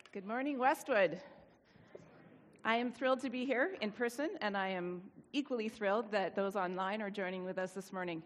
Good morning, Westwood. I am thrilled to be here in person, and I am equally thrilled that those online are joining with us this morning.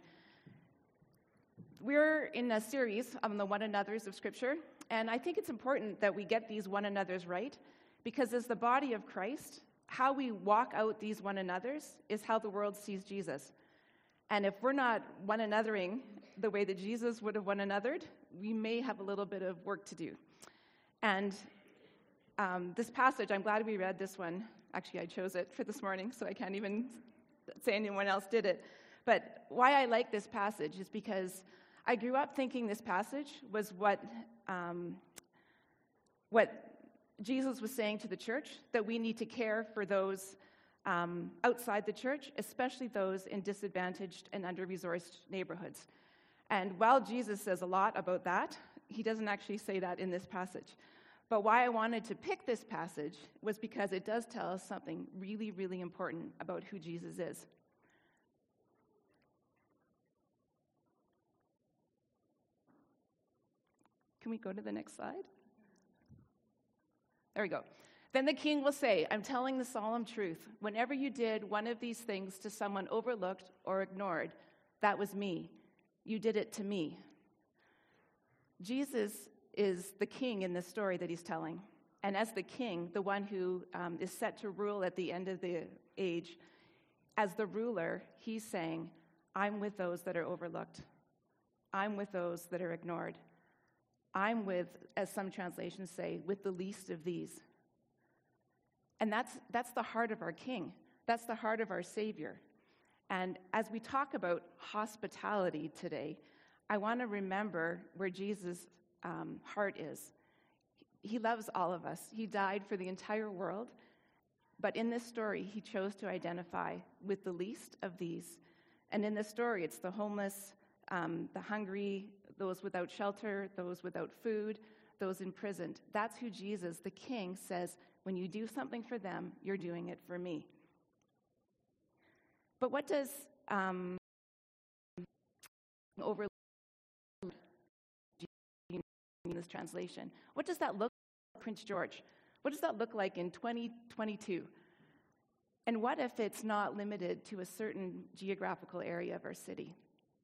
We're in a series on the one another's of Scripture, and I think it's important that we get these one another's right, because as the body of Christ, how we walk out these one another's is how the world sees Jesus. And if we're not one anothering the way that Jesus would have one anothered, we may have a little bit of work to do. And this passage, I'm glad we read this one. Actually, I chose it for this morning, so I can't even say anyone else did it. But why I like this passage is because I grew up thinking this passage was what Jesus was saying to the church, that we need to care for those outside the church, especially those in disadvantaged and under-resourced neighborhoods. And while Jesus says a lot about that, he doesn't actually say that in this passage. But why I wanted to pick this passage was because it does tell us something really, really important about who Jesus is. Can we go to the next slide? There we go. Then the king will say, I'm telling the solemn truth. Whenever you did one of these things to someone overlooked or ignored, that was me. You did it to me. Jesus is the king in this story that he's telling. And as the king, the one who is set to rule at the end of the age, as the ruler, he's saying, I'm with those that are overlooked. I'm with those that are ignored. I'm with, as some translations say, with the least of these. And that's the heart of our king. That's the heart of our Savior. And as we talk about hospitality today, I want to remember where Jesus' heart is. He loves all of us. He died for the entire world. But in this story, he chose to identify with the least of these. And in this story, it's the homeless, the hungry, those without shelter, those without food, those imprisoned. That's who Jesus, the king, says, when you do something for them, you're doing it for me. But what does overlook in this translation? What does that look like, Prince George? What does that look like in 2022? And what if it's not limited to a certain geographical area of our city?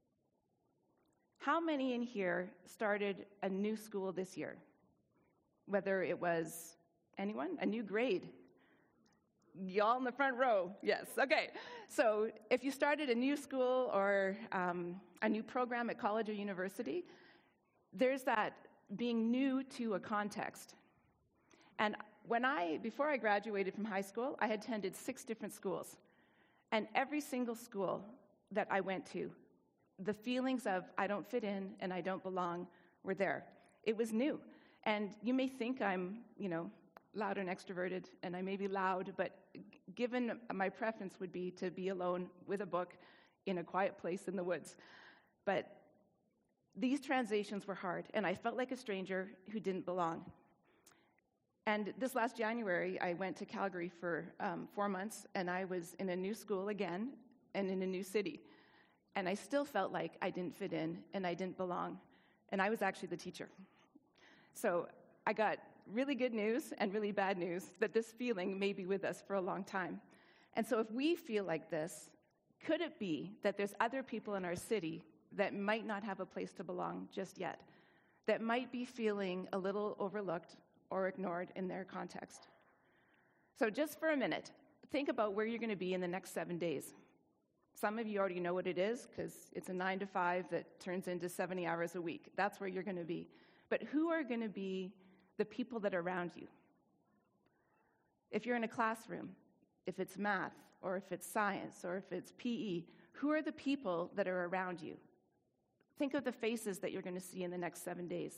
How many in here started a new school this year? Whether it was anyone, a new grade. Y'all in the front row, yes, okay. So if you started a new school or a new program at college or university, there's that being new to a context. And before I graduated from high school, I had attended 6 different schools. And every single school that I went to, the feelings of I don't fit in and I don't belong were there. It was new. And you may think I'm, loud and extroverted, and I may be loud, but given my preference would be to be alone with a book in a quiet place in the woods. But these transitions were hard, and I felt like a stranger who didn't belong. And this last January, I went to Calgary for 4 months, and I was in a new school again and in a new city. And I still felt like I didn't fit in and I didn't belong. And I was actually the teacher. So I got really good news and really bad news that this feeling may be with us for a long time. And so if we feel like this, could it be that there's other people in our city that might not have a place to belong just yet, that might be feeling a little overlooked or ignored in their context? So just for a minute, think about where you're going to be in the next 7 days. Some of you already know what it is because it's a 9 to 5 that turns into 70 hours a week. That's where you're going to be. But who are going to be the people that are around you? If you're in a classroom, if it's math, or if it's science, or if it's PE, who are the people that are around you? Think of the faces that you're going to see in the next 7 days.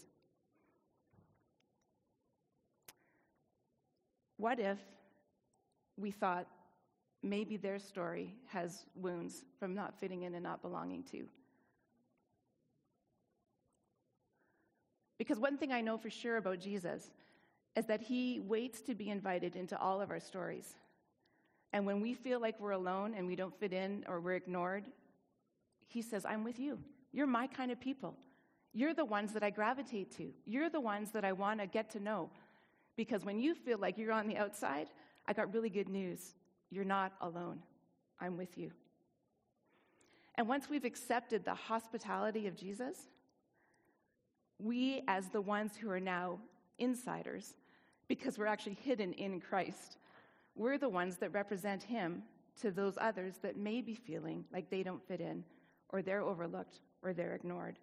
What if we thought maybe their story has wounds from not fitting in and not belonging to? Because one thing I know for sure about Jesus is that he waits to be invited into all of our stories. And when we feel like we're alone and we don't fit in or we're ignored, he says, I'm with you. You're my kind of people. You're the ones that I gravitate to. You're the ones that I want to get to know. Because when you feel like you're on the outside, I got really good news. You're not alone. I'm with you. And once we've accepted the hospitality of Jesus, we, as the ones who are now insiders, because we're actually hidden in Christ, we're the ones that represent him to those others that may be feeling like they don't fit in, or they're overlooked, or they're ignored.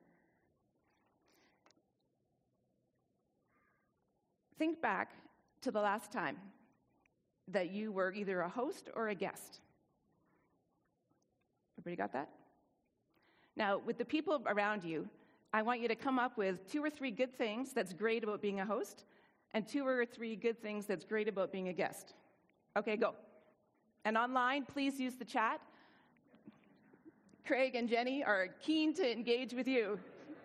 Think back to the last time that you were either a host or a guest. Everybody got that? Now, with the people around you, I want you to come up with 2 or 3 good things that's great about being a host, and 2 or 3 good things that's great about being a guest. Okay, go. And online, please use the chat. Craig and Jenny are keen to engage with you.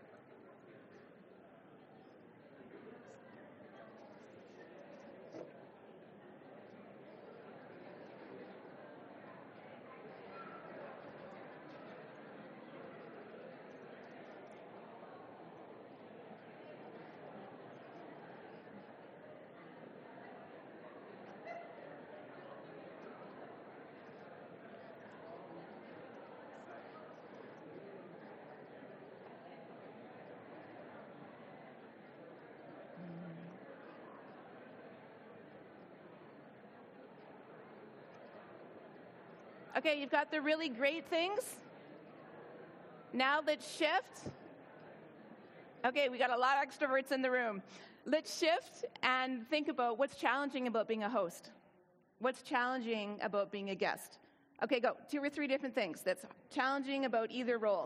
Okay, you've got the really great things. Now let's shift. Okay, we got a lot of extroverts in the room. Let's shift and think about what's challenging about being a host. What's challenging about being a guest? Okay, go. 2 or 3 different things that's challenging about either role.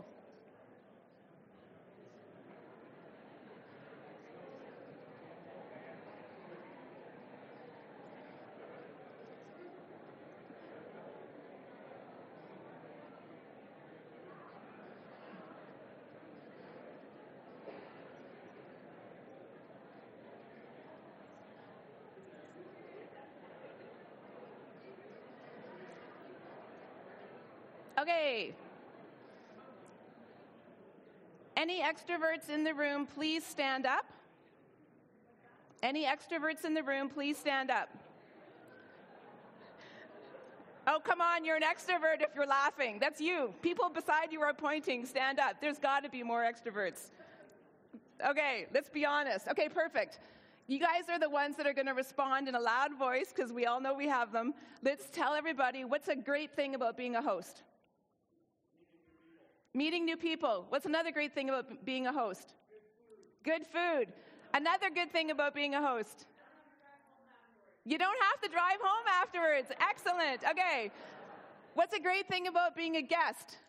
Okay. Any extroverts in the room, please stand up. Any extroverts in the room, please stand up. Oh, come on, you're an extrovert if you're laughing. That's you. People beside you are pointing. Stand up. There's got to be more extroverts. Okay, let's be honest. Okay, perfect. You guys are the ones that are going to respond in a loud voice because we all know we have them. Let's tell everybody what's a great thing about being a host. Meeting new people. What's another great thing about being a host? Good food. Another good thing about being a host. You don't have to drive home afterwards. Excellent. Okay. What's a great thing about being a guest?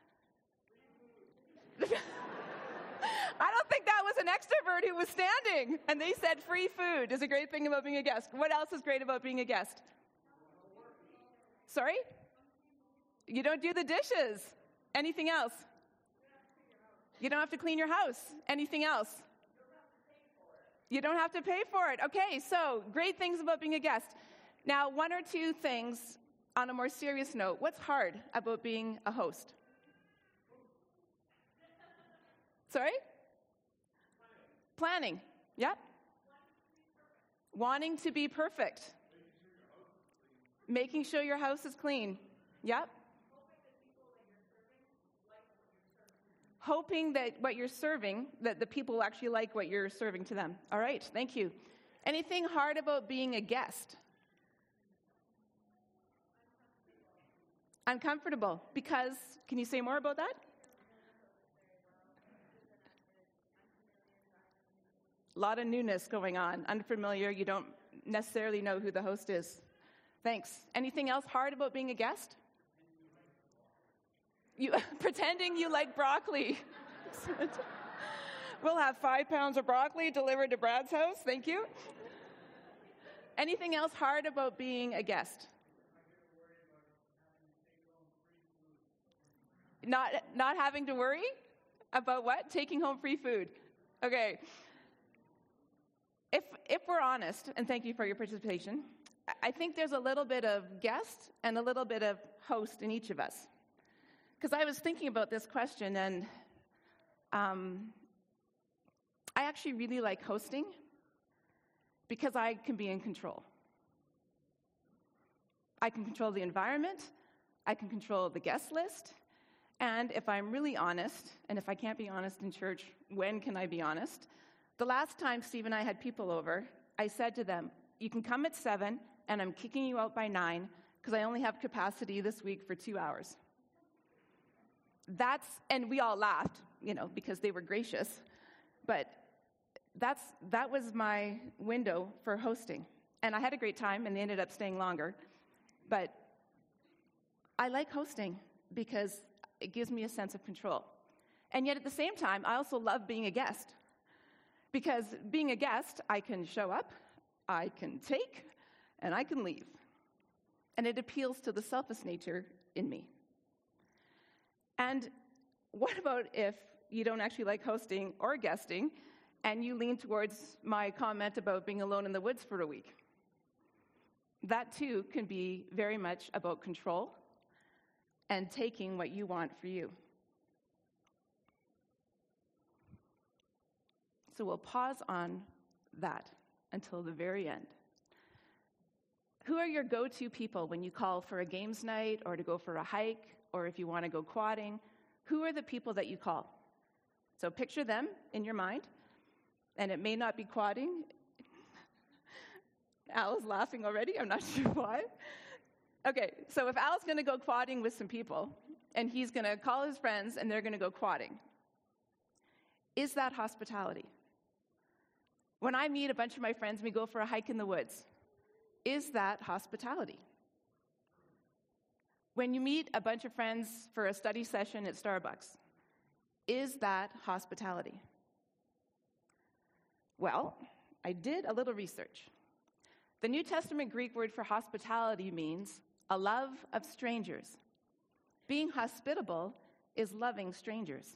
I don't think that was an extrovert who was standing. And they said free food is a great thing about being a guest. What else is great about being a guest? Sorry? You don't do the dishes. Anything else? You don't have to clean your house. Anything else? You don't have to pay for it. Okay, so great things about being a guest. Now, 1 or 2 things on a more serious note. What's hard about being a host? Sorry? Planning. Yep. Wanting to be perfect. Making sure your house is clean. Yep. Hoping that what you're serving, that the people actually like what you're serving to them. All right, thank you. Anything hard about being a guest? Uncomfortable. Because, can you say more about that? A lot of newness going on. Unfamiliar, you don't necessarily know who the host is. Thanks. Anything else hard about being a guest? You pretending you like broccoli. We'll have 5 pounds of broccoli delivered to Brad's house. Thank you. Anything else hard about being a guest? Not having to worry about what? Taking home free food. Okay. If we're honest, and thank you for your participation, I think there's a little bit of guest and a little bit of host in each of us. Because I was thinking about this question, and I actually really like hosting because I can be in control. I can control the environment, I can control the guest list, and if I'm really honest, and if I can't be honest in church, when can I be honest? The last time Steve and I had people over, I said to them, you can come at 7, and I'm kicking you out by 9, because I only have capacity this week for 2 hours. And we all laughed, because they were gracious, but that was my window for hosting. And I had a great time, and they ended up staying longer. But I like hosting because it gives me a sense of control. And yet at the same time, I also love being a guest. Because being a guest, I can show up, I can take, and I can leave. And it appeals to the selfish nature in me. And what about if you don't actually like hosting or guesting, and you lean towards my comment about being alone in the woods for a week? That too can be very much about control and taking what you want for you. So we'll pause on that until the very end. Who are your go-to people when you call for a games night or to go for a hike or if you want to go quadding? Who are the people that you call? So picture them in your mind, and it may not be quadding. Al is laughing already. I'm not sure why. Okay, so if Al's going to go quadding with some people, and he's going to call his friends, and they're going to go quadding, is that hospitality? When I meet a bunch of my friends and we go for a hike in the woods, is that hospitality? When you meet a bunch of friends for a study session at Starbucks, is that hospitality? Well, I did a little research. The New Testament Greek word for hospitality means a love of strangers. Being hospitable is loving strangers.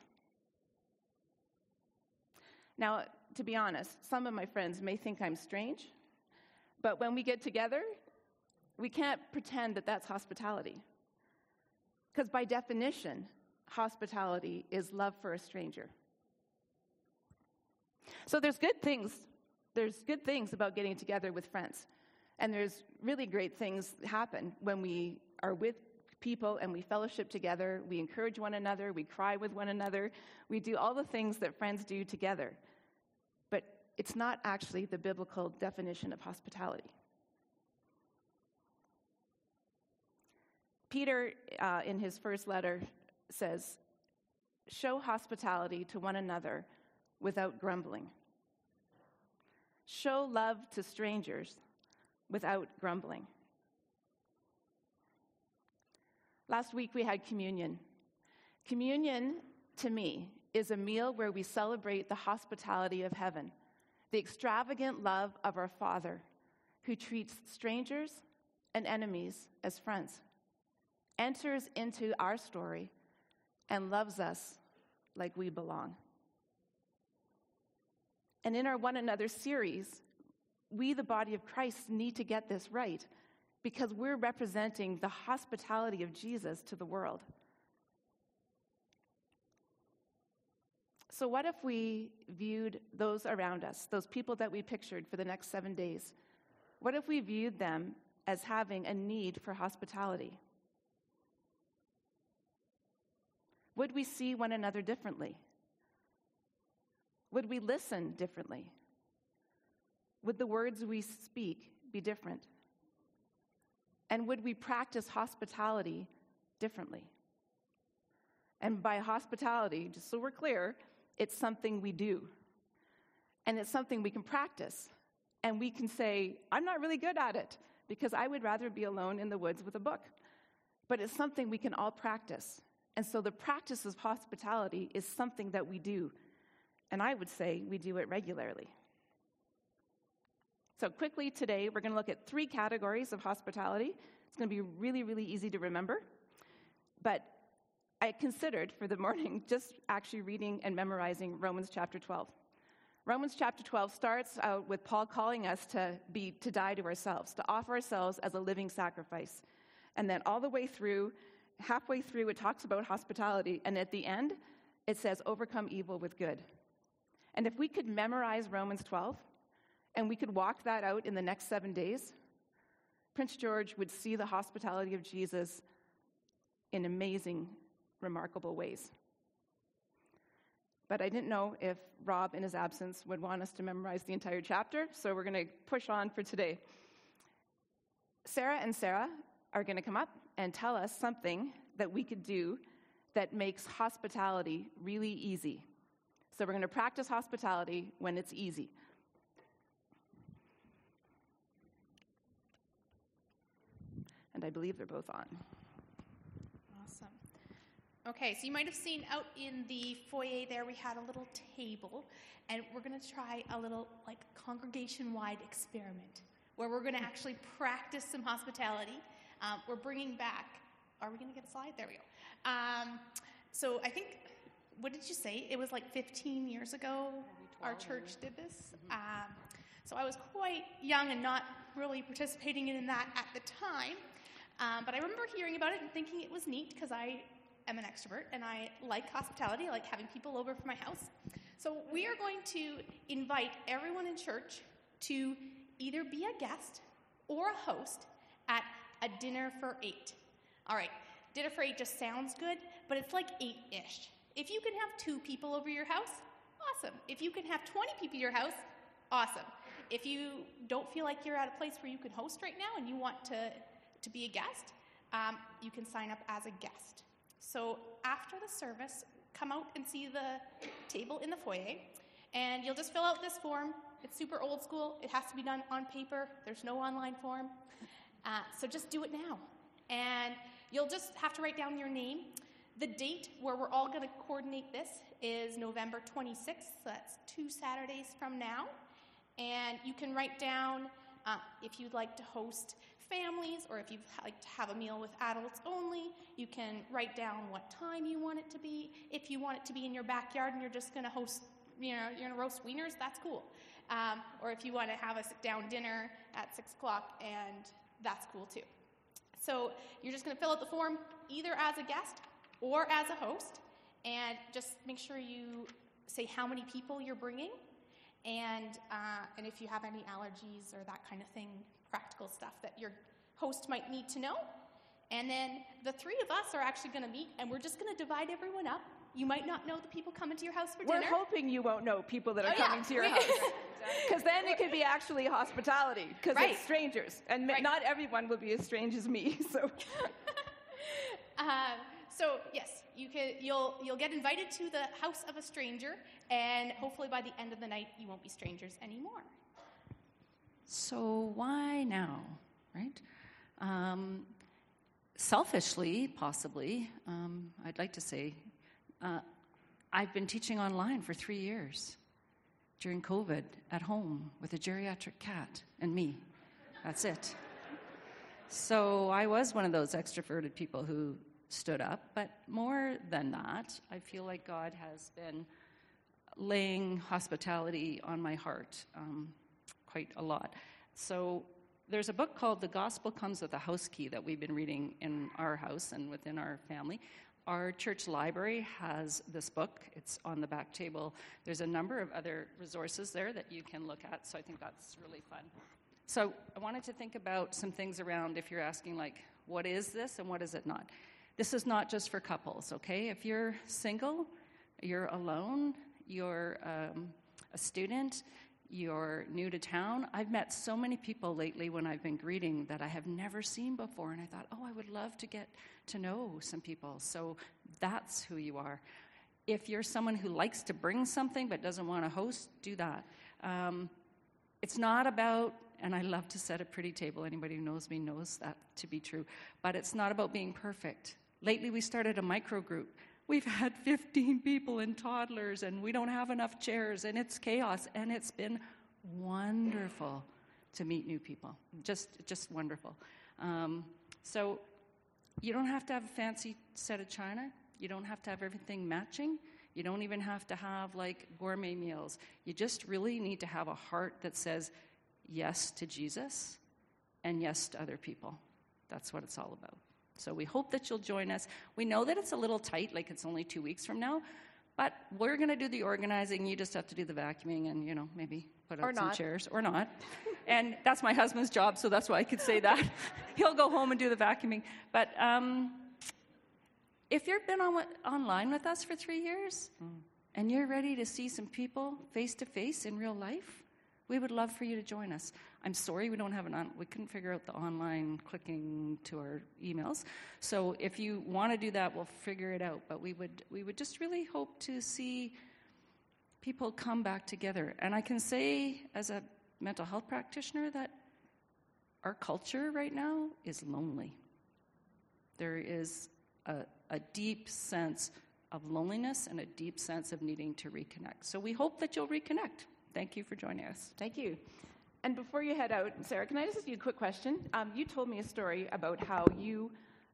Now, to be honest, some of my friends may think I'm strange, but when we get together, we can't pretend that that's hospitality. Because by definition, hospitality is love for a stranger. So there's good things about getting together with friends. And there's really great things happen when we are with people and we fellowship together, we encourage one another, we cry with one another, we do all the things that friends do together. But it's not actually the biblical definition of hospitality. Peter, in his first letter, says, show hospitality to one another without grumbling. Show love to strangers without grumbling. Last week we had communion. Communion, to me, is a meal where we celebrate the hospitality of heaven, the extravagant love of our Father, who treats strangers and enemies as friends, enters into our story, and loves us like we belong. And in our One Another series, we, the body of Christ, need to get this right because we're representing the hospitality of Jesus to the world. So what if we viewed those around us, those people that we pictured for the next 7 days, what if we viewed them as having a need for hospitality? Would we see one another differently? Would we listen differently? Would the words we speak be different? And would we practice hospitality differently? And by hospitality, just so we're clear, it's something we do. And it's something we can practice. And we can say, I'm not really good at it because I would rather be alone in the woods with a book. But it's something we can all practice. And so the practice of hospitality is something that we do. And I would say we do it regularly. So quickly today, we're going to look at 3 categories of hospitality. It's going to be really, really easy to remember. But I considered for the morning just actually reading and memorizing Romans chapter 12. Romans chapter 12 starts out with Paul calling us to die to ourselves, to offer ourselves as a living sacrifice. And then all the way through, halfway through, it talks about hospitality. And at the end, it says, overcome evil with good. And if we could memorize Romans 12, and we could walk that out in the next 7 days, Prince George would see the hospitality of Jesus in amazing, remarkable ways. But I didn't know if Rob, in his absence, would want us to memorize the entire chapter, so we're going to push on for today. Sarah and Sarah are going to come up and tell us something that we could do that makes hospitality really easy. So we're going to practice hospitality when it's easy. And I believe they're both on. Awesome. Okay, so you might have seen out in the foyer there, we had a little table, and we're going to try a little congregation-wide experiment where we're going to actually practice some hospitality. We're bringing back, are we going to get a slide? There we go. So I think, what did you say? It was 15 years ago our church did this. So I was quite young and not really participating in that at the time. But I remember hearing about it and thinking it was neat because I am an extrovert and I like hospitality. I like having people over for my house. So we are going to invite everyone in church to either be a guest or a host at a dinner for 8. All right, dinner for 8 just sounds good, but it's 8-ish. If you can have 2 people over your house, awesome. If you can have 20 people at your house, awesome. If you don't feel like you're at a place where you can host right now and you want to be a guest, you can sign up as a guest. So after the service, come out and see the table in the foyer, and you'll just fill out this form. It's super old school. It has to be done on paper. There's no online form. So just do it now. And you'll just have to write down your name. The date where we're all going to coordinate this is November 26th. So that's 2 Saturdays from now. And you can write down if you'd like to host families or if you'd like to have a meal with adults only. You can write down what time you want it to be. If you want it to be in your backyard and you're just going to host, you're going to roast wieners, that's cool. Or if you want to have a sit-down dinner at 6 o'clock, and that's cool too. So you're just going to fill out the form either as a guest or as a host, and just make sure you say how many people you're bringing, and if you have any allergies or that kind of thing, practical stuff that your host might need to know. And then the 3 of us are actually going to meet, and we're just going to divide everyone up. You might not know the people coming to your house for dinner. We're hoping you won't know people that are coming to your house. Because then it could be actually hospitality, because it's strangers. And not everyone will be as strange as me. So, so yes, you'll get invited to the house of a stranger, and hopefully by the end of the night, you won't be strangers anymore. So why now, right? Selfishly, possibly, I'd like to say, I've been teaching online for 3 years during COVID at home with a geriatric cat and me. That's it. So I was one of those extroverted people who stood up, but more than that, I feel like God has been laying hospitality on my heart quite a lot. So there's a book called The Gospel Comes with a House Key that we've been reading in our house and within our family. Our church library has this book. It's on the back table. There's a number of other resources there that you can look at, so I think that's really fun. So I wanted to think about some things around if you're asking, what is this and what is it not? This is not just for couples, okay? If you're single, you're alone, you're a student, you're new to town. I've met so many people lately when I've been greeting that I have never seen before, and I thought, I would love to get to know some people. So that's who you are. If you're someone who likes to bring something but doesn't want to host, do that. It's not about, and I love to set a pretty table. Anybody who knows me knows that to be true. But it's not about being perfect. Lately we started a micro group. We've had 15 people and toddlers, and we don't have enough chairs, and it's chaos, and it's been wonderful to meet new people. Just wonderful. So you don't have to have a fancy set of china. You don't have to have everything matching. You don't even have to have gourmet meals. You just really need to have a heart that says yes to Jesus and yes to other people. That's what it's all about. So we hope that you'll join us. We know that it's a little tight, it's only 2 weeks from now, But we're going to do the organizing. You just have to do the vacuuming and, maybe put out some chairs. Or not. And that's my husband's job, so that's why I could say that. He'll go home and do the vacuuming. But if you've been online with us for 3 years and you're ready to see some people face-to-face in real life, we would love for you to join us. I'm sorry we couldn't figure out the online clicking to our emails. So if you want to do that, we'll figure it out. But we would just really hope to see people come back together. And I can say, as a mental health practitioner, that our culture right now is lonely. There is a deep sense of loneliness and a deep sense of needing to reconnect. So we hope that you'll reconnect. Thank you for joining us. Thank you. And before you head out, Sarah, can I just ask you a quick question? You told me a story about how you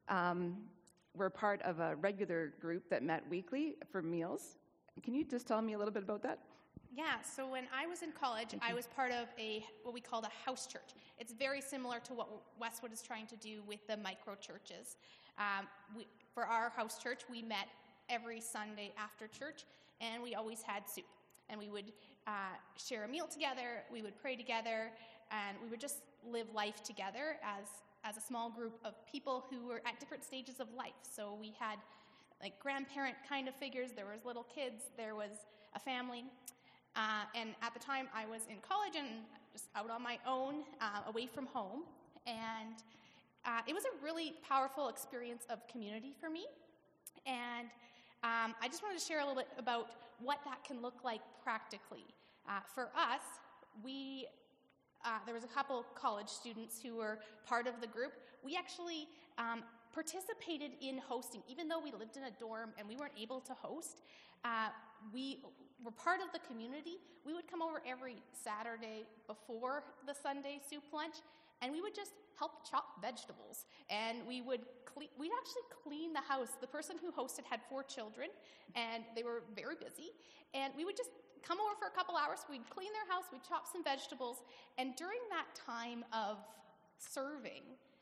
were part of a regular group that met weekly for meals. Can you just tell me a little bit about that? Yeah, so when I was in college, I was part of what we called a house church. It's very similar to what Westwood is trying to do with the micro churches. For our house church, we met every Sunday after church, and we always had soup. And we would share a meal together, we would pray together, and we would just live life together as a small group of people who were at different stages of life. So we had like grandparent kind of figures, there was little kids, there was a family. And at the time I was in college and just out on my own, away from home. And it was a really powerful experience of community for me. And I just wanted to share a little bit about what that can look like practically. For us, there was a couple college students who were part of the group. We actually participated in hosting. Even though we lived in a dorm and we weren't able to host, we were part of the community. We would come over every Saturday before the Sunday soup lunch, and we would just help chop vegetables. And we'd actually clean the house. The person who hosted had 4 children, and they were very busy. And we would just come over for a couple hours. We'd clean their house. We'd chop some vegetables. And during that time of serving,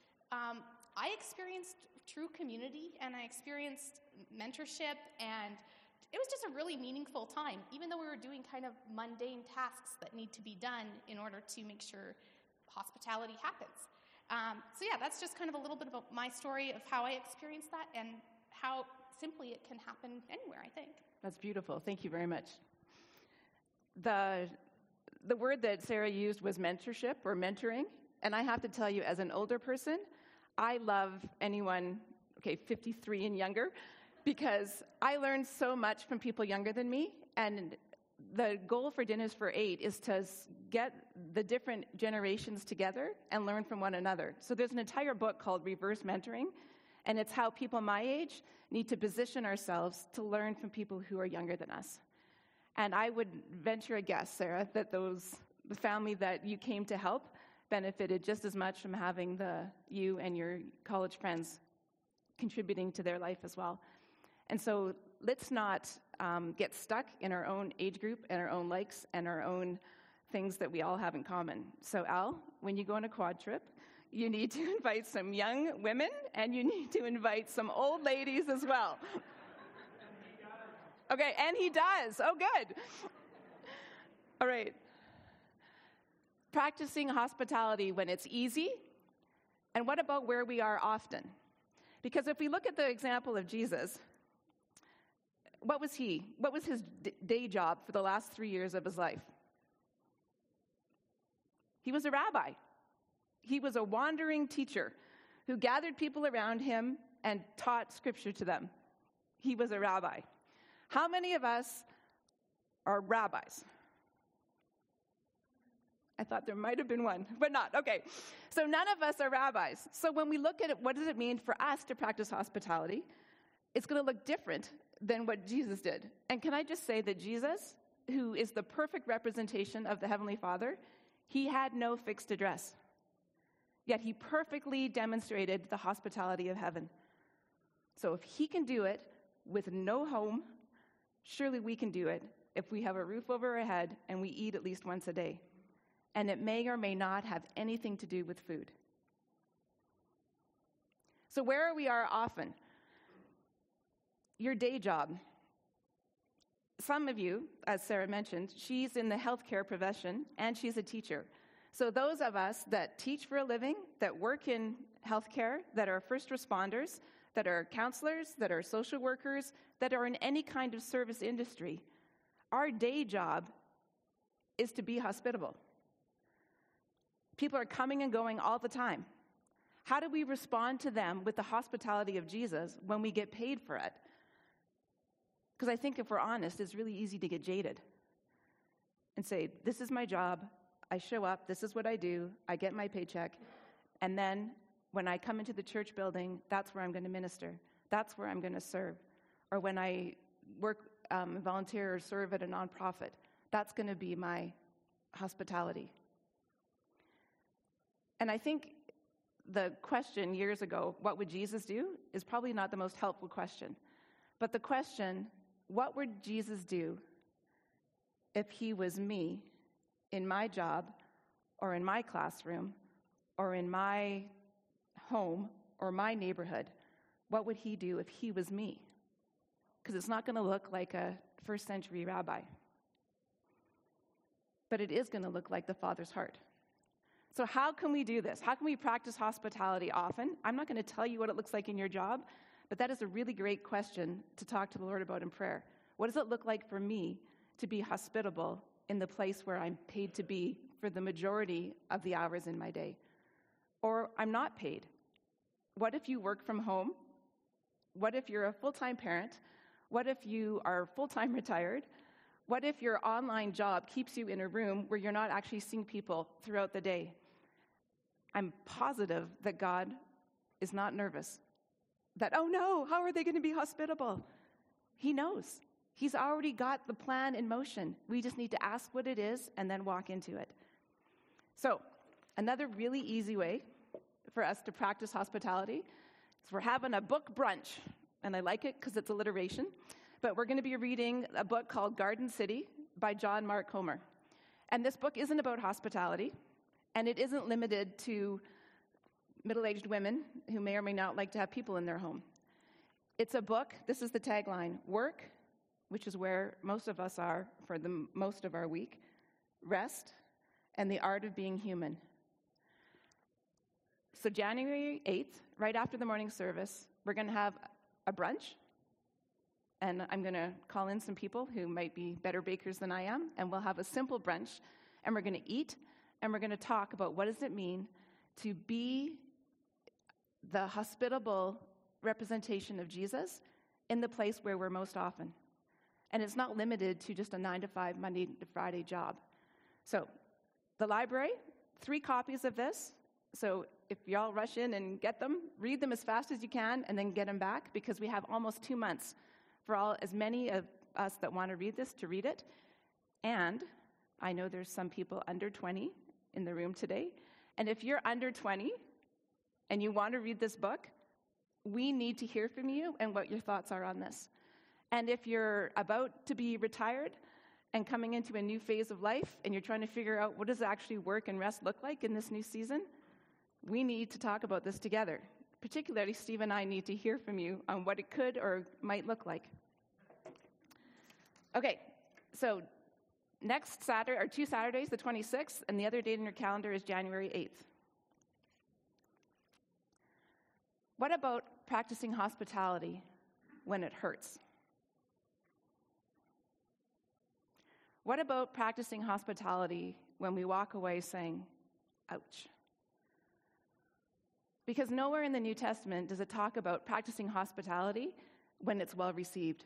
I experienced true community, and I experienced mentorship, and it was just a really meaningful time, even though we were doing kind of mundane tasks that need to be done in order to make sure hospitality happens. So yeah, that's just kind of a little bit about my story of how I experienced that and how simply it can happen anywhere, I think. That's beautiful. Thank you very much. The word that Sarah used was mentorship or mentoring, and I have to tell you, as an older person, I love anyone, 53 and younger, because I learned so much from people younger than me, and the goal for Dinners for 8 is to get the different generations together and learn from one another. So there's an entire book called Reverse Mentoring, and it's how people my age need to position ourselves to learn from people who are younger than us. And I would venture a guess, Sarah, that the family that you came to help benefited just as much from having you and your college friends contributing to their life as well. And so let's not get stuck in our own age group and our own likes and our own things that we all have in common. So Al, when you go on a quad trip, you need to invite some young women and you need to invite some old ladies as well. Okay, and he does. Oh, good. All right. Practicing hospitality when it's easy. And what about where we are often? Because if we look at the example of Jesus, what was he? What was his day job for the last 3 years of his life? He was a rabbi. He was a wandering teacher who gathered people around him and taught scripture to them. He was a rabbi. How many of us are rabbis? I thought there might have been one, but not. Okay. So none of us are rabbis. So when we look at it, what does it mean for us to practice hospitality? It's going to look different than what Jesus did. And can I just say that Jesus, who is the perfect representation of the Heavenly Father, he had no fixed address. Yet he perfectly demonstrated the hospitality of heaven. So if he can do it with no home, surely we can do it if we have a roof over our head and we eat at least once a day. And it may or may not have anything to do with food. So where we are often, your day job, some of you, as Sarah mentioned, she's in the healthcare profession and she's a teacher. So those of us that teach for a living, that work in healthcare, that are first responders, that are counselors, that are social workers, that are in any kind of service industry, our day job is to be hospitable. People are coming and going all the time. How do we respond to them with the hospitality of Jesus when we get paid for it? Because I think if we're honest, it's really easy to get jaded and say, this is my job, I show up, this is what I do, I get my paycheck, and then when I come into the church building, that's where I'm going to minister, that's where I'm going to serve. Or when I work, volunteer or serve at a nonprofit, that's going to be my hospitality. And I think the question years ago, what would Jesus do, is probably not the most helpful question. But the question, what would Jesus do if he was me in my job or in my classroom or in my home or my neighborhood? What would he do if he was me? Because it's not going to look like a first century rabbi. But it is going to look like the Father's heart. So how can we do this? How can we practice hospitality often? I'm not going to tell you what it looks like in your job, but that is a really great question to talk to the Lord about in prayer. What does it look like for me to be hospitable in the place where I'm paid to be for the majority of the hours in my day? Or I'm not paid. What if you work from home? What if you're a full-time parent? What if you are full-time retired? What if your online job keeps you in a room where you're not actually seeing people throughout the day? I'm positive that God is not nervous. That, oh no, how are they going to be hospitable? He knows. He's already got the plan in motion. We just need to ask what it is and then walk into it. So, another really easy way for us to practice hospitality is we're having a book brunch. And I like it because it's alliteration. But we're going to be reading a book called Garden City by John Mark Comer. And this book isn't about hospitality, and it isn't limited to middle-aged women who may or may not like to have people in their home. It's a book, this is the tagline, work, which is where most of us are for the most of our week, rest, and the art of being human. So January 8th, right after the morning service, we're going to have a brunch. And I'm going to call in some people who might be better bakers than I am, and we'll have a simple brunch, and we're going to eat, and we're going to talk about what does it mean to be the hospitable representation of Jesus in the place where we're most often. And it's not limited to just a 9-to-5, Monday to Friday job. So the library, 3 copies of this. So if y'all rush in and get them, read them as fast as you can, and then get them back, because we have almost 2 months for as many of us that want to read this to read it. And I know there's some people under 20 in the room today. And if you're under 20 and you want to read this book, we need to hear from you and what your thoughts are on this. And if you're about to be retired and coming into a new phase of life and you're trying to figure out what does actually work and rest look like in this new season, we need to talk about this together. Particularly, Steve and I need to hear from you on what it could or might look like. Okay, so next Saturday, or 2 Saturdays, the 26th, and the other date in your calendar is January 8th. What about practicing hospitality when it hurts? What about practicing hospitality when we walk away saying, ouch? Because nowhere in the New Testament does it talk about practicing hospitality when it's well received.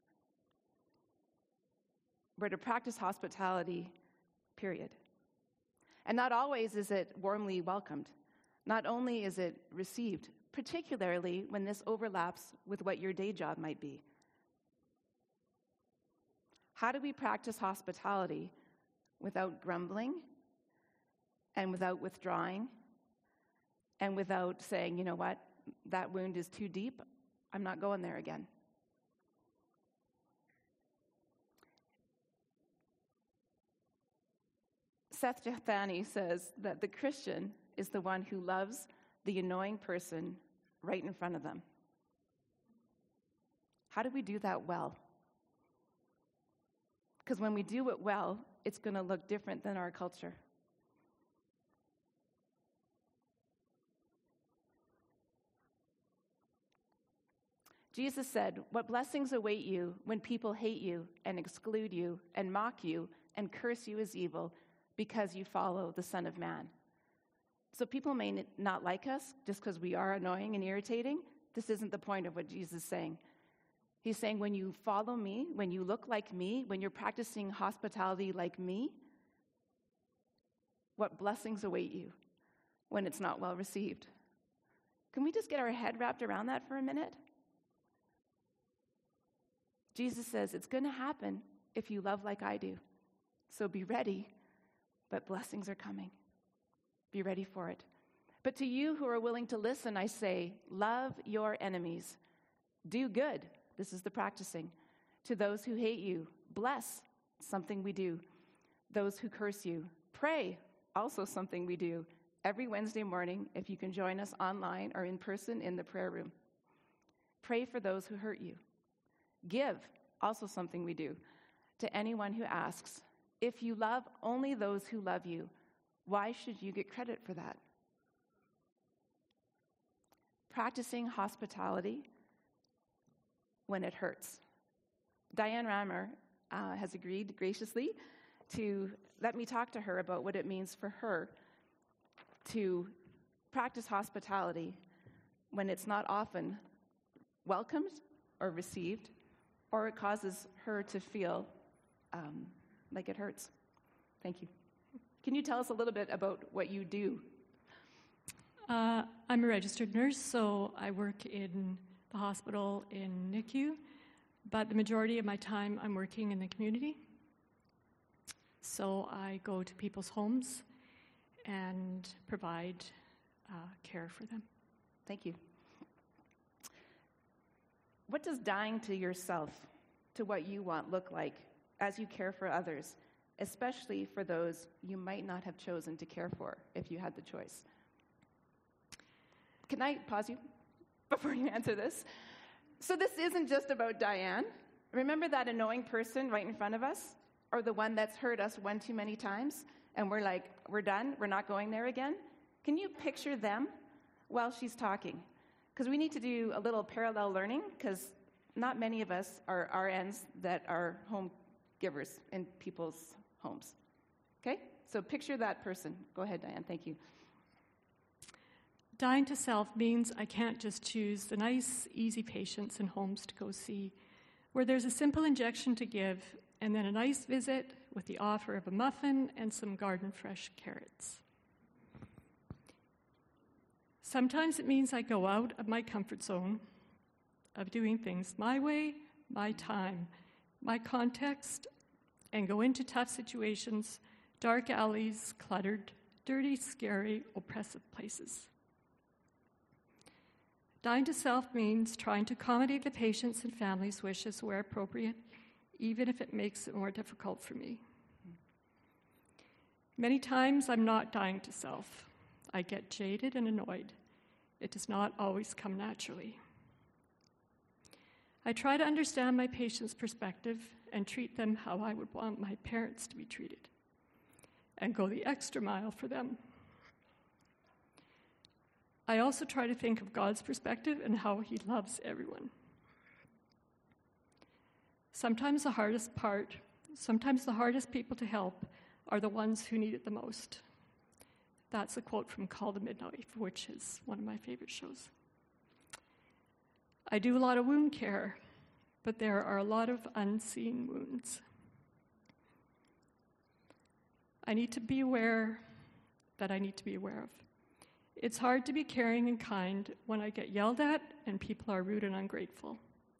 We're to practice hospitality, period. And not always is it warmly welcomed. Not only is it received, particularly when this overlaps with what your day job might be. How do we practice hospitality without grumbling and without withdrawing? And without saying, you know what, that wound is too deep, I'm not going there again. Seth Jethani says that the Christian is the one who loves the annoying person right in front of them. How do we do that well? Because when we do it well, it's going to look different than our culture. Jesus said, "What blessings await you when people hate you and exclude you and mock you and curse you as evil because you follow the Son of Man." So people may not like us just because we are annoying and irritating. This isn't the point of what Jesus is saying. He's saying when you follow me, when you look like me, when you're practicing hospitality like me, what blessings await you when it's not well received. Can we just get our head wrapped around that for a minute? Jesus says it's going to happen if you love like I do. So be ready, but blessings are coming. Be ready for it. But to you who are willing to listen, I say, love your enemies. Do good. This is the practicing. To those who hate you, bless, something we do. Those who curse you, pray, also something we do. Every Wednesday morning, if you can join us online or in person in the prayer room. Pray for those who hurt you. Give, also something we do. To anyone who asks, if you love only those who love you, why should you get credit for that? Practicing hospitality when it hurts. Diane Rammer has agreed graciously to let me talk to her about what it means for her to practice hospitality when it's not often welcomed or received, or it causes her to feel like it hurts. Thank you. Can you tell us a little bit about what you do? I'm a registered nurse, so I work in the hospital in NICU, but the majority of my time I'm working in the community. So I go to people's homes and provide care for them. Thank you. What does dying to yourself, to what you want, look like as you care for others, especially for those you might not have chosen to care for if you had the choice? Can I pause you before you answer this? So this isn't just about Diane. Remember that annoying person right in front of us? Or the one that's hurt us one too many times? And we're like, we're done, we're not going there again? Can you picture them while she's talking? Because we need to do a little parallel learning, because not many of us are RNs that are home givers in people's homes. Okay? So picture that person. Go ahead, Diane. Thank you. Dying to self means I can't just choose the nice, easy patients in homes to go see, where there's a simple injection to give and then a nice visit with the offer of a muffin and some garden-fresh carrots. Sometimes it means I go out of my comfort zone of doing things my way, my time, my context, and go into tough situations, dark alleys, cluttered, dirty, scary, oppressive places. Dying to self means trying to accommodate the patient's and family's wishes where appropriate, even if it makes it more difficult for me. Many times I'm not dying to self. I get jaded and annoyed. It does not always come naturally. I try to understand my patient's perspective and treat them how I would want my parents to be treated, and go the extra mile for them. I also try to think of God's perspective and how He loves everyone. Sometimes the hardest people to help are the ones who need it the most. That's a quote from Call to Midnight, which is one of my favorite shows. I do a lot of wound care, but there are a lot of unseen wounds. I need to be aware that I need to be aware of. It's hard to be caring and kind when I get yelled at and people are rude and ungrateful.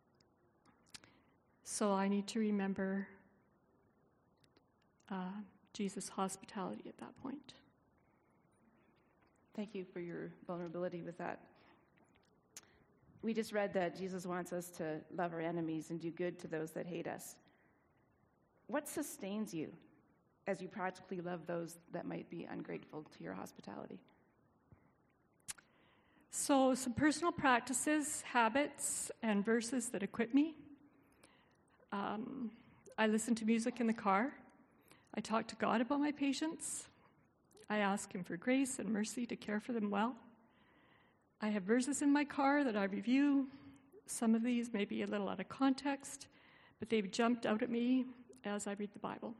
So I need to remember Jesus' hospitality at that point. Thank you for your vulnerability with that. We just read that Jesus wants us to love our enemies and do good to those that hate us. What sustains you as you practically love those that might be ungrateful to your hospitality? So some personal practices, habits, and verses that equip me. I listen to music in the car. I talk to God about my patients. I ask Him for grace and mercy to care for them well. I have verses in my car that I review. Some of these may be a little out of context, but they've jumped out at me as I read the Bible.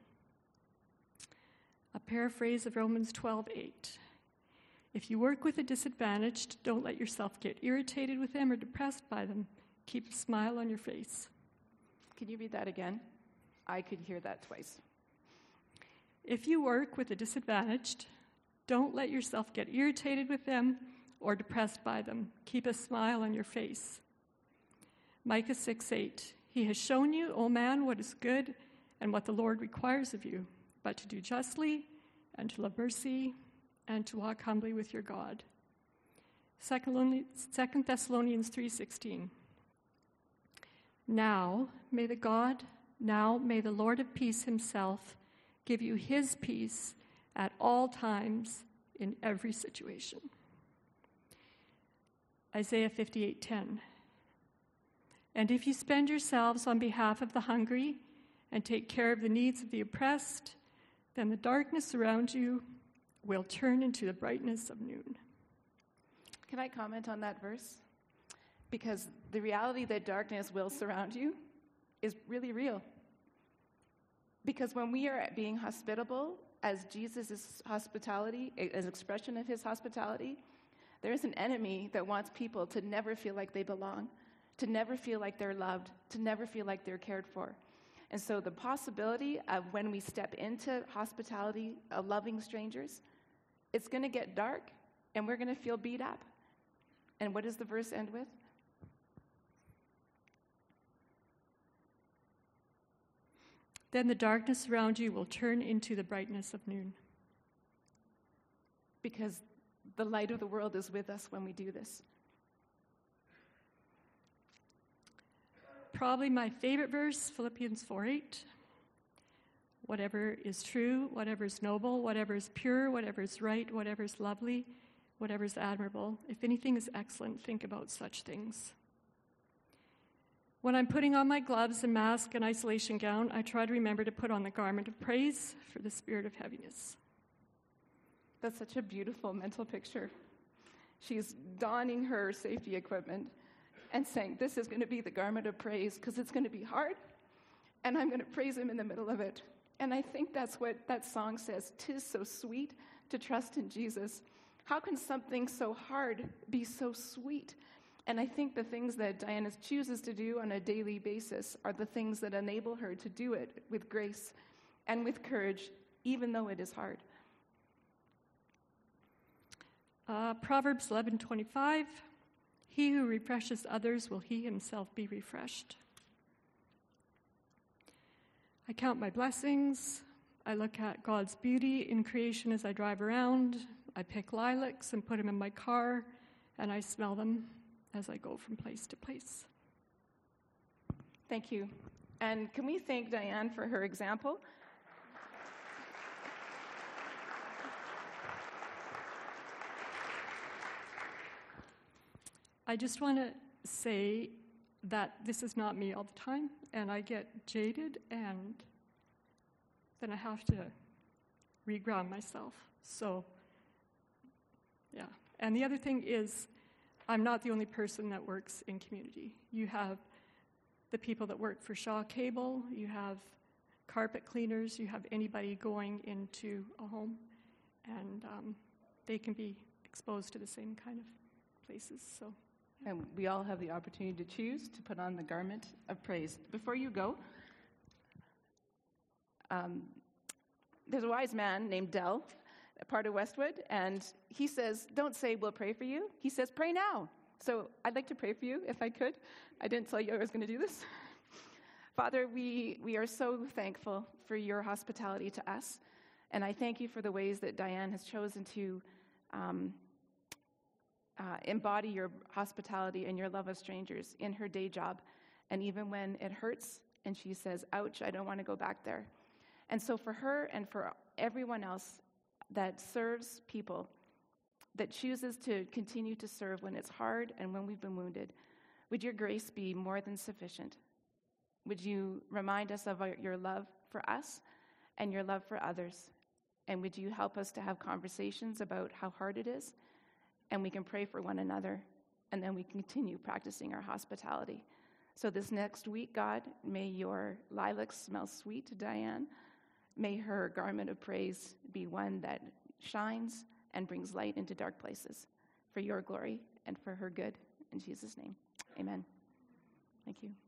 A paraphrase of Romans 12:8. If you work with the disadvantaged, don't let yourself get irritated with them or depressed by them. Keep a smile on your face. Can you read that again? I could hear that twice. If you work with the disadvantaged, don't let yourself get irritated with them or depressed by them. Keep a smile on your face. Micah 6:8. He has shown you, O man, what is good and what the Lord requires of you, but to do justly and to love mercy and to walk humbly with your God. 2 Thessalonians 3:16. Now may the Lord of peace himself give you his peace at all times in every situation. Isaiah 58:10. And if you spend yourselves on behalf of the hungry and take care of the needs of the oppressed, then the darkness around you will turn into the brightness of noon. Can I comment on that verse? Because the reality that darkness will surround you is really real. Because when we are being hospitable as Jesus' hospitality, as expression of his hospitality, there is an enemy that wants people to never feel like they belong, to never feel like they're loved, to never feel like they're cared for. And so the possibility of when we step into hospitality, loving strangers, it's going to get dark and we're going to feel beat up. And what does the verse end with? Then the darkness around you will turn into the brightness of noon. Because the light of the world is with us when we do this. Probably my favorite verse, Philippians 4:8. Whatever is true, whatever is noble, whatever is pure, whatever is right, whatever is lovely, whatever is admirable, if anything is excellent, think about such things. When I'm putting on my gloves and mask and isolation gown, I try to remember to put on the garment of praise for the spirit of heaviness. That's such a beautiful mental picture. She's donning her safety equipment and saying, this is going to be the garment of praise because it's going to be hard, and I'm going to praise him in the middle of it. And I think that's what that song says. 'Tis so sweet to trust in Jesus. How can something so hard be so sweet? And I think the things that Diana chooses to do on a daily basis are the things that enable her to do it with grace and with courage, even though it is hard. Proverbs 11:25. He who refreshes others will he himself be refreshed. I count my blessings. I look at God's beauty in creation as I drive around. I pick lilacs and put them in my car, and I smell them as I go from place to place. Thank you. And can we thank Diane for her example? I just want to say that this is not me all the time, and I get jaded, and then I have to reground myself. So, yeah. And the other thing is, I'm not the only person that works in community. You have the people that work for Shaw Cable, you have carpet cleaners, you have anybody going into a home, and they can be exposed to the same kind of places. So. And we all have the opportunity to choose to put on the garment of praise. Before you go, there's a wise man named Dell, a part of Westwood, and he says, don't say we'll pray for you. He says, pray now. So I'd like to pray for you if I could. I didn't tell you I was going to do this. Father, we are so thankful for your hospitality to us, and I thank you for the ways that Diane has chosen to embody your hospitality and your love of strangers in her day job, and even when it hurts and she says, ouch, I don't want to go back there. And so for her and for everyone else that serves people, that chooses to continue to serve when it's hard and when we've been wounded, would your grace be more than sufficient? Would you remind us of your love for us and your love for others? And would you help us to have conversations about how hard it is? And we can pray for one another, and then we continue practicing our hospitality. So this next week, God, may your lilacs smell sweet to Diane. May her garment of praise be one that shines and brings light into dark places for your glory and for her good. In Jesus' name, amen. Thank you.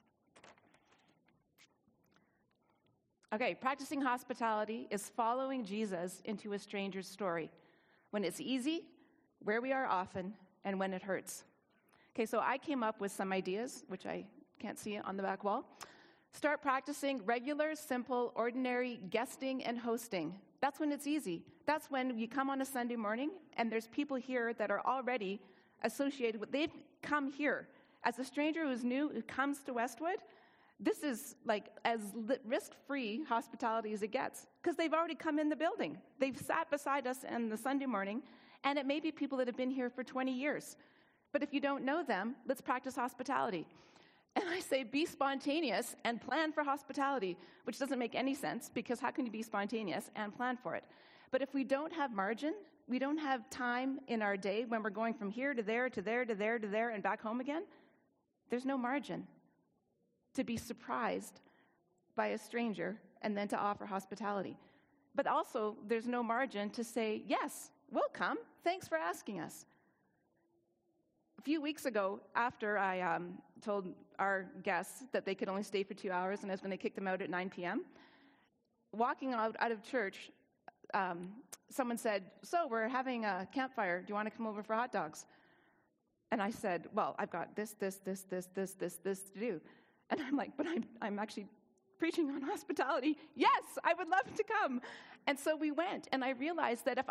Okay, practicing hospitality is following Jesus into a stranger's story. When it's easy, where we are often, and when it hurts. Okay, so I came up with some ideas, which I can't see on the back wall. Start practicing regular, simple, ordinary guesting and hosting. That's when it's easy. That's when you come on a Sunday morning and there's people here that are already associated with, they've come here. As a stranger who's new, who comes to Westwood, this is like as risk-free hospitality as it gets because they've already come in the building. They've sat beside us on the Sunday morning, and it may be people that have been here for 20 years. But if you don't know them, let's practice hospitality. And I say be spontaneous and plan for hospitality, which doesn't make any sense because how can you be spontaneous and plan for it? But if we don't have margin, we don't have time in our day when we're going from here to there, to there, to there, to there, and back home again, there's no margin to be surprised by a stranger and then to offer hospitality. But also, there's no margin to say, yes, we'll come. Thanks for asking us. A few weeks ago, after I told our guests that they could only stay for 2 hours and I was going to kick them out at 9 p.m., walking out of church, someone said, so we're having a campfire. Do you want to come over for hot dogs? And I said, well, I've got this to do. And I'm like, but I'm actually preaching on hospitality. Yes, I would love to come. And so we went, and I realized that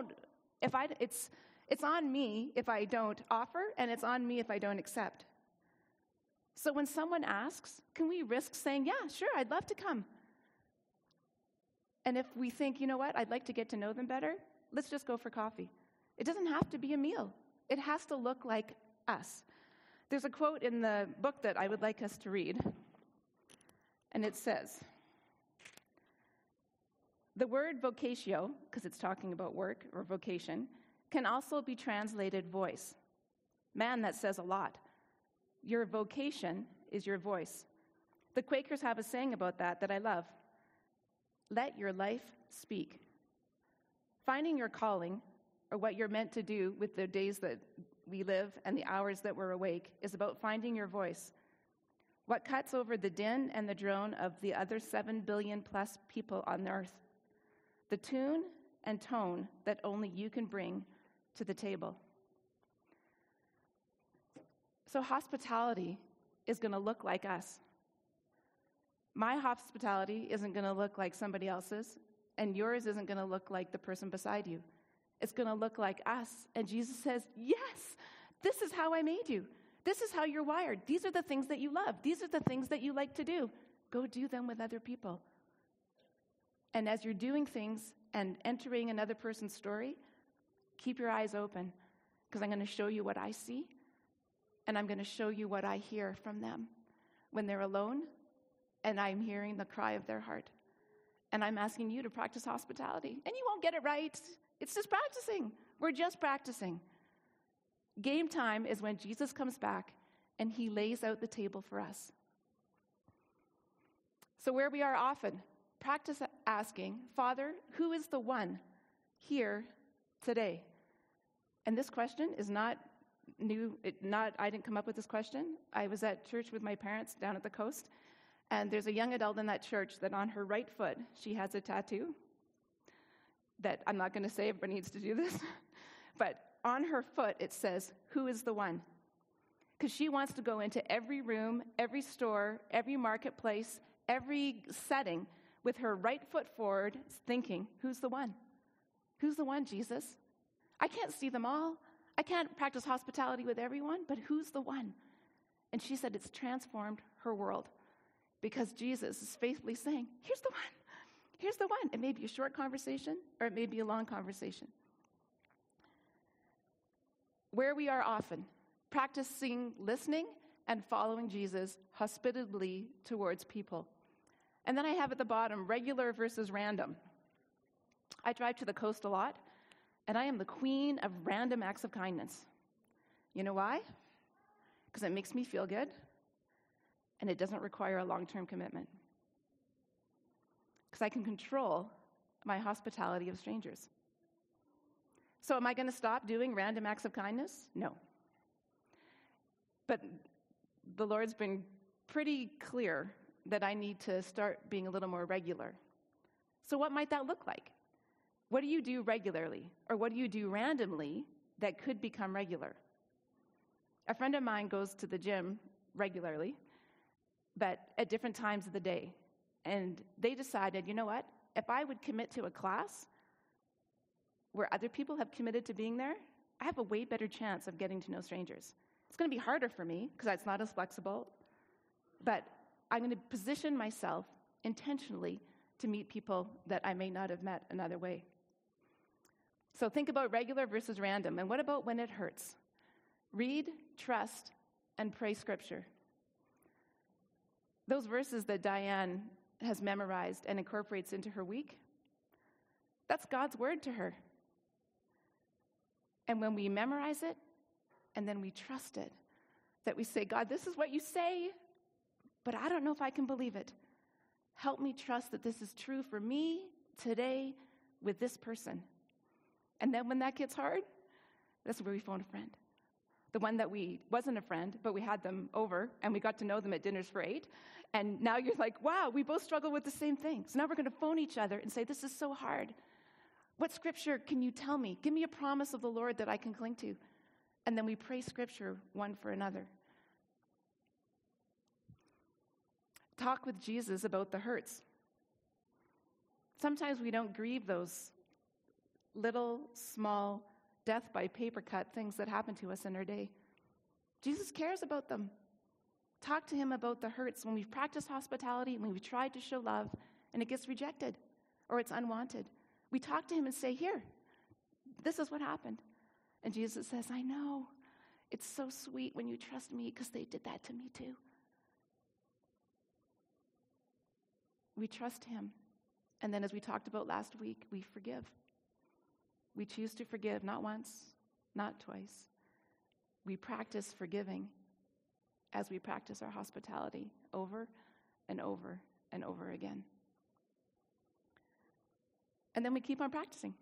it's on me if I don't offer, and it's on me if I don't accept. So when someone asks, can we risk saying, yeah, sure, I'd love to come? And if we think, you know what, I'd like to get to know them better, let's just go for coffee. It doesn't have to be a meal. It has to look like us. There's a quote in the book that I would like us to read, and it says, the word vocatio, because it's talking about work or vocation, can also be translated voice. Man, that says a lot. Your vocation is your voice. The Quakers have a saying about that I love. Let your life speak. Finding your calling, or what you're meant to do with the days that we live and the hours that we're awake, is about finding your voice. What cuts over the din and the drone of the other 7 billion plus people on earth. The tune and tone that only you can bring to the table. So hospitality is going to look like us. My hospitality isn't going to look like somebody else's, and yours isn't going to look like the person beside you. It's going to look like us. And Jesus says, yes, this is how I made you. This is how you're wired. These are the things that you love. These are the things that you like to do. Go do them with other people. And as you're doing things and entering another person's story, keep your eyes open, because I'm going to show you what I see, and I'm going to show you what I hear from them when they're alone, and I'm hearing the cry of their heart. And I'm asking you to practice hospitality. And you won't get it right. It's just practicing. We're just practicing. Game time is when Jesus comes back and he lays out the table for us. So where we are often, practice asking, Father, who is the one here today? And this question is not new. I didn't come up with this question. I was at church with my parents down at the coast, and there's a young adult in that church that on her right foot, she has a tattoo that I'm not going to say, everybody needs to do this, but on her foot it says, who is the one? Because she wants to go into every room, every store, every marketplace, every setting with her right foot forward, thinking, who's the one? Who's the one, Jesus? I can't see them all. I can't practice hospitality with everyone, but who's the one? And she said it's transformed her world because Jesus is faithfully saying, here's the one. Here's the one. It may be a short conversation or it may be a long conversation. Where we are often, practicing listening and following Jesus hospitably towards people. And then I have at the bottom, regular versus random. I drive to the coast a lot, and I am the queen of random acts of kindness. You know why? Because it makes me feel good, and it doesn't require a long-term commitment. Because I can control my hospitality of strangers. So am I going to stop doing random acts of kindness? No. But the Lord's been pretty clear that I need to start being a little more regular. So what might that look like? What do you do regularly? Or what do you do randomly that could become regular? A friend of mine goes to the gym regularly, but at different times of the day. And they decided, you know what? If I would commit to a class where other people have committed to being there, I have a way better chance of getting to know strangers. It's going to be harder for me because it's not as flexible, but I'm going to position myself intentionally to meet people that I may not have met another way. So think about regular versus random. And what about when it hurts? Read, trust, and pray Scripture. Those verses that Diane has memorized and incorporates into her week, that's God's word to her. And when we memorize it, and then we trust it, that we say, God, this is what you say, but I don't know if I can believe it. Help me trust that this is true for me today with this person. And then when that gets hard, that's where we phone a friend. The one that wasn't a friend, but we had them over, and we got to know them at dinners for 8. And now you're like, wow, we both struggle with the same thing. So now we're going to phone each other and say, this is so hard. What scripture can you tell me? Give me a promise of the Lord that I can cling to. And then we pray Scripture one for another. Talk with Jesus about the hurts. Sometimes we don't grieve those little, small, death by paper cut things that happen to us in our day. Jesus cares about them. Talk to him about the hurts when we've practiced hospitality, when we've tried to show love, and it gets rejected or it's unwanted. We talk to him and say, here, this is what happened. And Jesus says, I know. It's so sweet when you trust me because they did that to me too. We trust him. And then as we talked about last week, we forgive. We choose to forgive, not once, not twice. We practice forgiving as we practice our hospitality over and over and over again. And then we keep on practicing.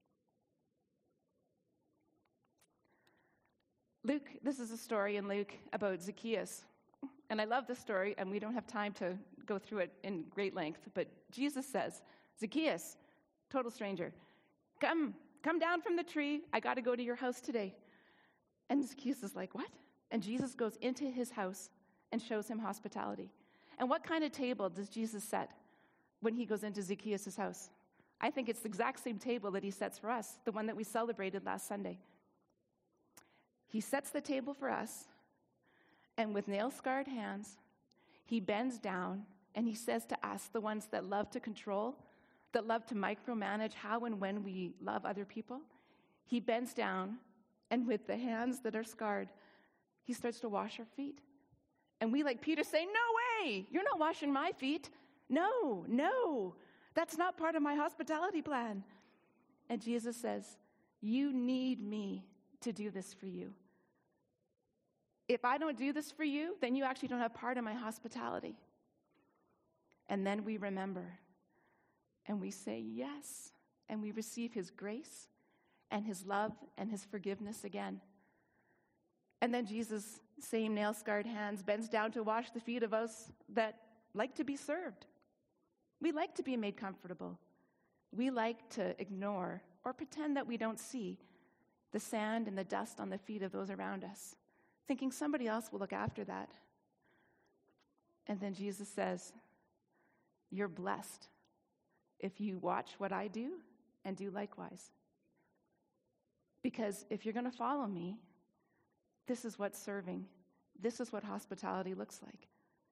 Luke, this is a story in Luke about Zacchaeus. And I love this story, and we don't have time to go through it in great length, but Jesus says, Zacchaeus, total stranger, come down from the tree. I got to go to your house today. And Zacchaeus is like, what? And Jesus goes into his house and shows him hospitality. And what kind of table does Jesus set when he goes into Zacchaeus' house? I think it's the exact same table that he sets for us, the one that we celebrated last Sunday. He sets the table for us, and with nail-scarred hands, he bends down and he says to us, the ones that love to control, that love to micromanage how and when we love other people, he bends down, and with the hands that are scarred, he starts to wash our feet. And we, like Peter, say, no way, you're not washing my feet. No, that's not part of my hospitality plan. And Jesus says, you need me to do this for you. If I don't do this for you, then you actually don't have part of my hospitality. And then we remember, and we say yes, and we receive his grace and his love and his forgiveness again. And then Jesus, same nail-scarred hands, bends down to wash the feet of us that like to be served. We like to be made comfortable. We like to ignore or pretend that we don't see the sand and the dust on the feet of those around us, thinking somebody else will look after that. And then Jesus says, you're blessed if you watch what I do and do likewise. Because if you're going to follow me, this is what serving, this is what hospitality looks like.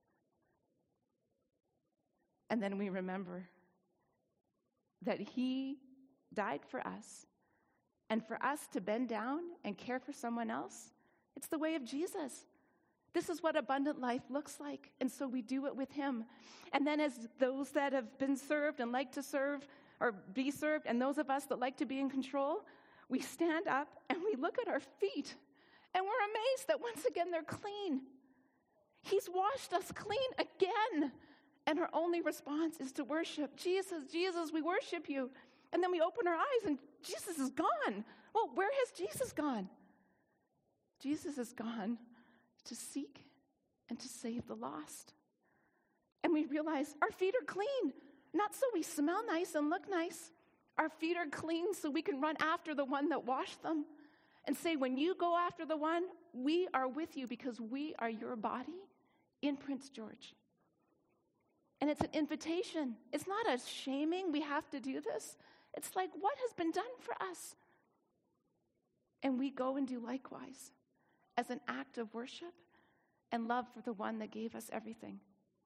And then we remember that he died for us. And for us to bend down and care for someone else, it's the way of Jesus. This is what abundant life looks like, and so we do it with him. And then as those that have been served and like to serve or be served, and those of us that like to be in control, we stand up and we look at our feet, and we're amazed that once again they're clean. He's washed us clean again. And our only response is to worship. Jesus, Jesus, we worship you. And then we open our eyes and Jesus is gone. Well, where has Jesus gone? Jesus is gone to seek and to save the lost. And we realize our feet are clean, not so we smell nice and look nice. Our feet are clean so we can run after the one that washed them and say, when you go after the one, we are with you because we are your body in Prince George. And it's an invitation. It's not a shaming, we have to do this. It's like, what has been done for us? And we go and do likewise as an act of worship and love for the one that gave us everything.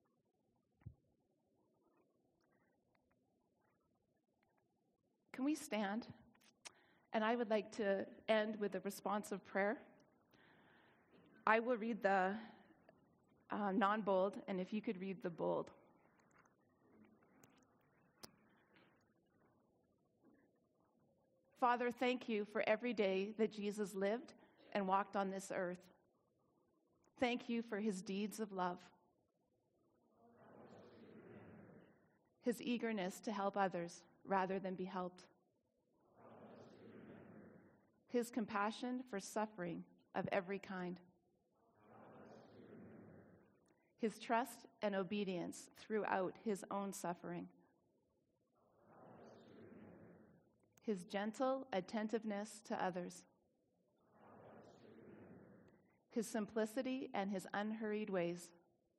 Can we stand? And I would like to end with a responsive prayer. I will read the non-bold, and if you could read the bold. Father, thank you for every day that Jesus lived and walked on this earth. Thank you for his deeds of love, his eagerness to help others rather than be helped, his compassion for suffering of every kind, his trust and obedience throughout his own suffering, his gentle attentiveness to others, his simplicity and his unhurried ways,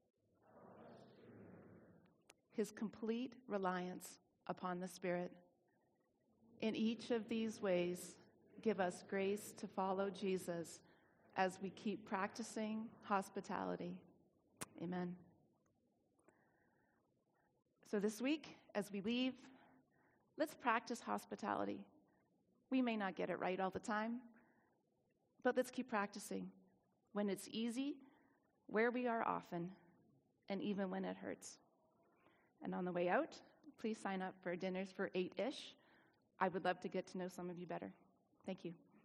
his complete reliance upon the Spirit. In each of these ways, give us grace to follow Jesus as we keep practicing hospitality. Amen. So this week, as we leave, let's practice hospitality. We may not get it right all the time, but let's keep practicing. When it's easy, where we are often, and even when it hurts. And on the way out, please sign up for dinners for 8-ish. I would love to get to know some of you better. Thank you.